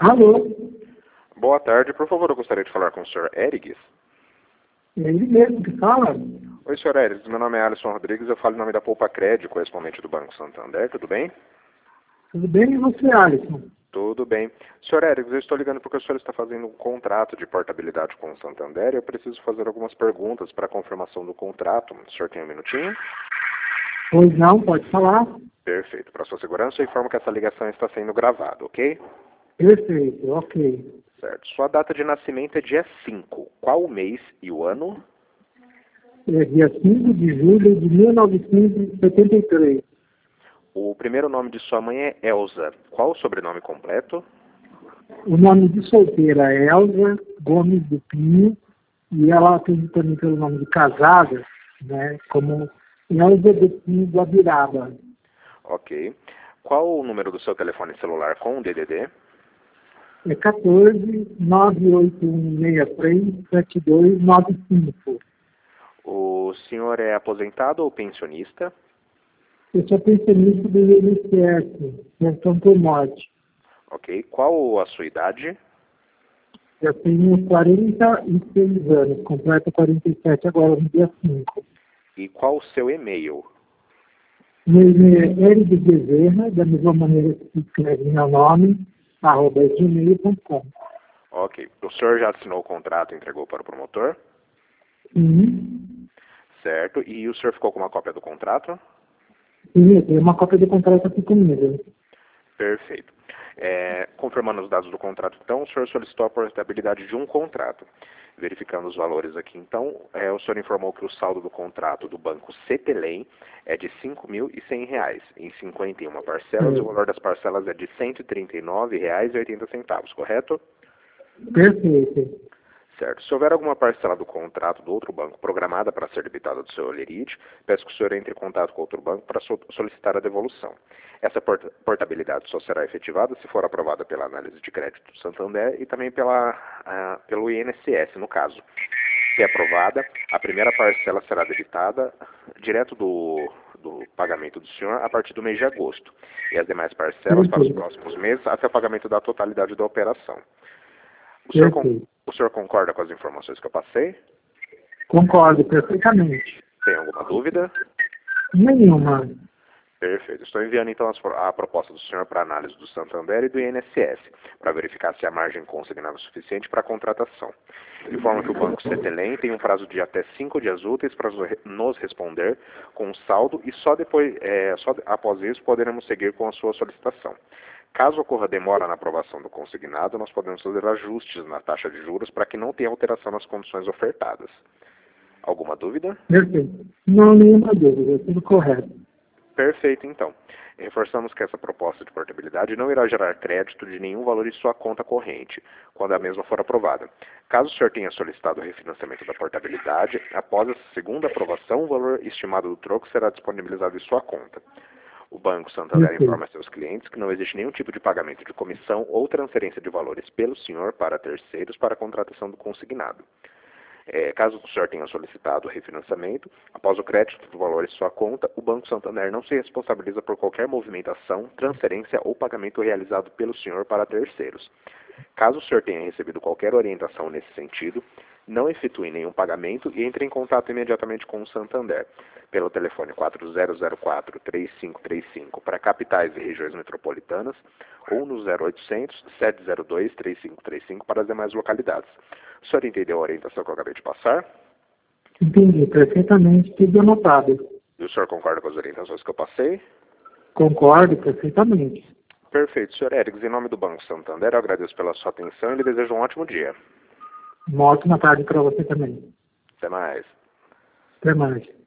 Alô? Boa tarde, por favor, eu gostaria de falar com o Sr. Érigues. É ele mesmo que fala? Oi, Sr. Érigues, meu nome é Alisson Rodrigues, eu falo em nome da Poupa Crédito, correspondente do Banco Santander, tudo bem? Tudo bem e você, Alisson? Tudo bem. Sr. Érigues, eu estou ligando porque o senhor está fazendo um contrato de portabilidade com o Santander e eu preciso fazer algumas perguntas para a confirmação do contrato. O senhor tem um minutinho? Pois não, pode falar. Perfeito. Para sua segurança, eu informo que essa ligação está sendo gravada, ok? Perfeito, ok. Certo. Sua data de nascimento é dia 5. Qual o mês e o ano? É dia 5 de julho de 1973. O primeiro nome de sua mãe é Elza. Qual o sobrenome completo? O nome de solteira é Elza Gomes do Pinho e ela tem também pelo nome de casada, né, como Elza do Pinho Guabiraba. Ok. Qual o número do seu telefone celular com o DDD? É 14 98163 7295. O senhor é aposentado ou pensionista? Eu sou pensionista do INSS, pensão por morte. Ok. Qual a sua idade? Eu tenho 46 anos, completo 47 agora no dia 5. E qual o seu e-mail? Meu e-mail é L de Bezerra, da mesma maneira que se escreve meu nome, @gmail.com. Ok. O senhor já assinou o contrato e entregou para o promotor? Sim, Certo. E o senhor ficou com uma cópia do contrato? sim, eu tenho uma cópia do contrato aqui comigo. Perfeito. Confirmando os dados do contrato, então, o senhor solicitou a portabilidade de um contrato. Verificando os valores aqui, então, o senhor informou que o saldo do contrato do banco Cetelem é de R$ 5.100, em 51 parcelas, e o valor das parcelas é de R$ 139,80, correto? Perfeito. Certo. Se houver alguma parcela do contrato do outro banco programada para ser debitada do seu Olerite, peço que o senhor entre em contato com outro banco para solicitar a devolução. Essa portabilidade só será efetivada se for aprovada pela análise de crédito do Santander e também pelo INSS, no caso. Se aprovada, a primeira parcela será debitada direto do pagamento do senhor a partir do mês de agosto, e as demais parcelas para os próximos meses até o pagamento da totalidade da operação. O senhor concorda com as informações que eu passei? Concordo perfeitamente. Tem alguma dúvida? Nenhuma. Perfeito. Estou enviando então a proposta do senhor para análise do Santander e do INSS, para verificar se a margem consignada é suficiente para a contratação. Informa que o Banco Cetelem tem um prazo de até 5 dias úteis para nos responder com um saldo e só após isso poderemos seguir com a sua solicitação. Caso ocorra demora na aprovação do consignado, nós podemos fazer ajustes na taxa de juros para que não tenha alteração nas condições ofertadas. Alguma dúvida? Perfeito. Não, nenhuma dúvida, tudo correto. Perfeito, então. Reforçamos que essa proposta de portabilidade não irá gerar crédito de nenhum valor em sua conta corrente, quando a mesma for aprovada. Caso o senhor tenha solicitado o refinanciamento da portabilidade, após essa segunda aprovação, o valor estimado do troco será disponibilizado em sua conta. O Banco Santander informa a seus clientes que não existe nenhum tipo de pagamento de comissão ou transferência de valores pelo senhor para terceiros para a contratação do consignado. Caso o senhor tenha solicitado o refinanciamento, após o crédito do valor em sua conta, o Banco Santander não se responsabiliza por qualquer movimentação, transferência ou pagamento realizado pelo senhor para terceiros. Caso o senhor tenha recebido qualquer orientação nesse sentido, não efetue nenhum pagamento e entre em contato imediatamente com o Santander, pelo telefone 4004-3535 para capitais e regiões metropolitanas ou no 0800-702-3535 para as demais localidades. O senhor entendeu a orientação que eu acabei de passar? Entendi perfeitamente, tudo anotado. E o senhor concorda com as orientações que eu passei? Concordo perfeitamente. Perfeito, senhor Érigues. Em nome do Banco Santander, eu agradeço pela sua atenção e lhe desejo um ótimo dia. Uma ótima tarde para você também. Até mais. Até mais.